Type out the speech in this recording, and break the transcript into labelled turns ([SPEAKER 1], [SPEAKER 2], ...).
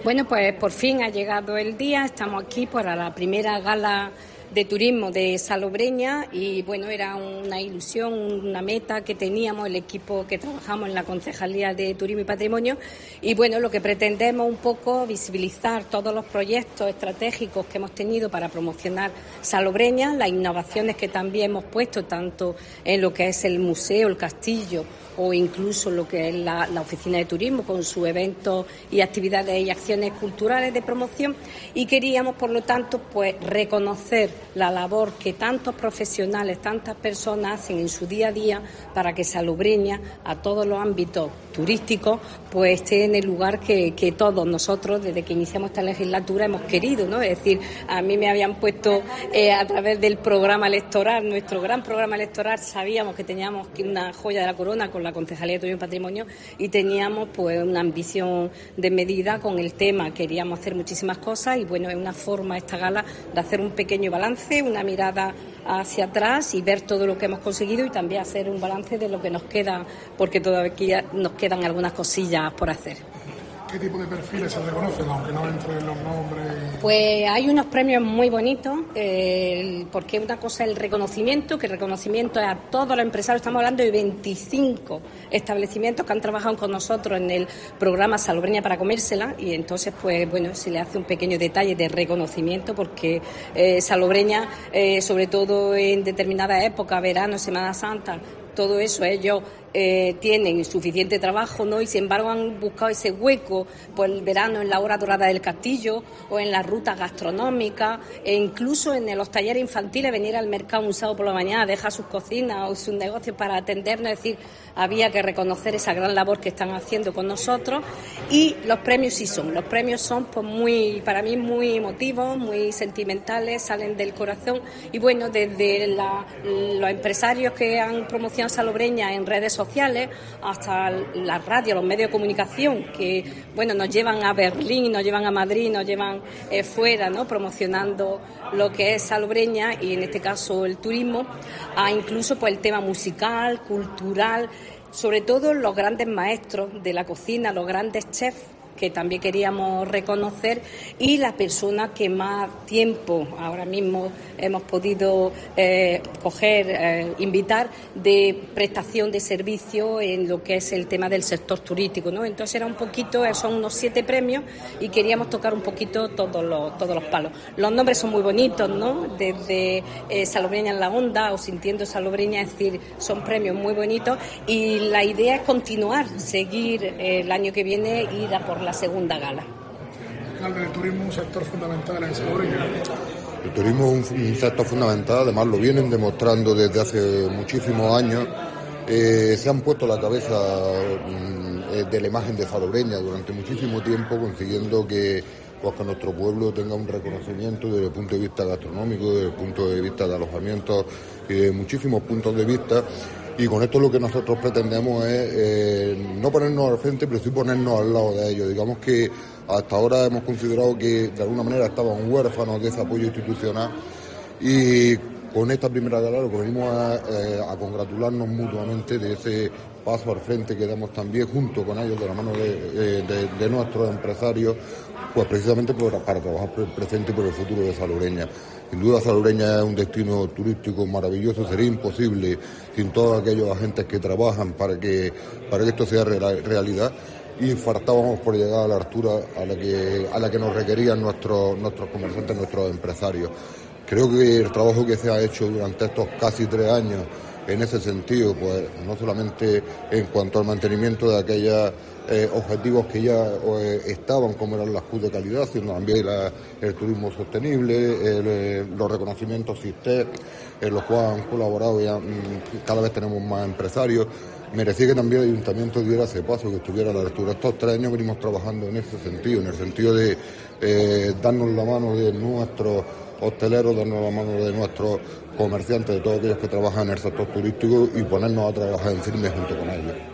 [SPEAKER 1] Bueno, pues por fin ha llegado el día, estamos aquí para la primera gala de turismo de Salobreña y bueno, era una ilusión, una meta que teníamos el equipo que trabajamos en la Concejalía de Turismo y Patrimonio y bueno, lo que pretendemos un poco visibilizar todos los proyectos estratégicos que hemos tenido para promocionar Salobreña, las innovaciones que también hemos puesto tanto en lo que es el museo, el castillo o incluso lo que es la oficina de turismo con sus eventos y actividades y acciones culturales de promoción y queríamos por lo tanto pues reconocer la labor que tantos profesionales, tantas personas hacen en su día a día para que Salobreña a todos los ámbitos turísticos pues esté en el lugar que todos nosotros desde que iniciamos esta legislatura hemos querido, ¿no? Es decir, a mí me habían puesto a través del programa electoral, nuestro gran programa electoral, sabíamos que teníamos una joya de la corona con la Concejalía de Turismo y Patrimonio y teníamos pues una ambición de medida con el tema, queríamos hacer muchísimas cosas y bueno, es una forma esta gala de hacer un pequeño balance, una mirada hacia atrás y ver todo lo que hemos conseguido y también hacer un balance de lo que nos queda, porque todavía nos quedan algunas cosillas por hacer.
[SPEAKER 2] ¿Qué tipo de perfiles se reconocen, aunque no entren los nombres?
[SPEAKER 1] Pues hay unos premios muy bonitos, porque una cosa es el reconocimiento, que el reconocimiento es a todos los empresarios, estamos hablando de 25 establecimientos que han trabajado con nosotros en el programa Salobreña para comérsela y entonces pues bueno, se le hace un pequeño detalle de reconocimiento porque Salobreña, sobre todo en determinadas épocas, verano, Semana Santa, todo eso ellos tienen suficiente trabajo, ¿no? Y sin embargo han buscado ese hueco por el verano en la hora dorada del castillo o en las rutas gastronómicas e incluso en los talleres infantiles venir al mercado un sábado por la mañana, dejar sus cocinas o sus negocios para atendernos, es decir, había que reconocer esa gran labor que están haciendo con nosotros y los premios son pues muy, para mí muy emotivos, muy sentimentales, salen del corazón y bueno, desde los empresarios que han promocionado Salobreña en redes sociales hasta la radio, los medios de comunicación que bueno nos llevan a Berlín, nos llevan a Madrid, nos llevan fuera, ¿no? Promocionando lo que es Salobreña y en este caso el turismo, a incluso pues el tema musical, cultural, sobre todo los grandes maestros de la cocina, los grandes chefs que también queríamos reconocer y la persona que más tiempo ahora mismo hemos podido invitar de prestación de servicio en lo que es el tema del sector turístico, ¿no? Entonces era un poquito, son unos 7 premios y queríamos tocar un poquito todos los palos. Los nombres son muy bonitos, ¿no? Desde Salobreña en la onda o Sintiendo Salobreña, es decir, son premios muy bonitos y la idea es continuar, seguir el año que viene y ir a por la segunda gala.
[SPEAKER 2] El turismo es un sector fundamental en Salobreña.
[SPEAKER 3] El turismo es un sector fundamental, además lo vienen demostrando desde hace muchísimos años. Se han puesto la cabeza de la imagen de Salobreña durante muchísimo tiempo, consiguiendo que nuestro pueblo tenga un reconocimiento desde el punto de vista gastronómico, desde el punto de vista de alojamientos y de muchísimos puntos de vista. Y con esto lo que nosotros pretendemos es no ponernos al frente, pero sí ponernos al lado de ellos. Digamos que hasta ahora hemos considerado que de alguna manera estaban huérfanos de ese apoyo institucional y con esta primera gala lo que venimos a congratularnos mutuamente de ese paso al frente que damos también junto con ellos de la mano de nuestros empresarios, pues precisamente para trabajar por el presente y por el futuro de Salobreña. Sin duda Salobreña es un destino turístico maravilloso, sería imposible sin todos aquellos agentes que trabajan para que esto sea realidad y faltábamos por llegar a la altura a la que nos requerían nuestros comerciantes, nuestros empresarios. Creo que el trabajo que se ha hecho durante estos casi 3 años en ese sentido, pues no solamente en cuanto al mantenimiento de aquellos objetivos que ya estaban, como eran las Q de calidad, sino también el turismo sostenible, los reconocimientos CISTEC, en los cuales han colaborado ya cada vez tenemos más empresarios. Merecía que también el ayuntamiento diera ese paso, que estuviera a la altura. Estos 3 años venimos trabajando en ese sentido, en el sentido de darnos la mano de nuestros hosteleros, darnos la mano de nuestros comerciantes, de todos aquellos que trabajan en el sector turístico y ponernos a trabajar en firme junto con ellos.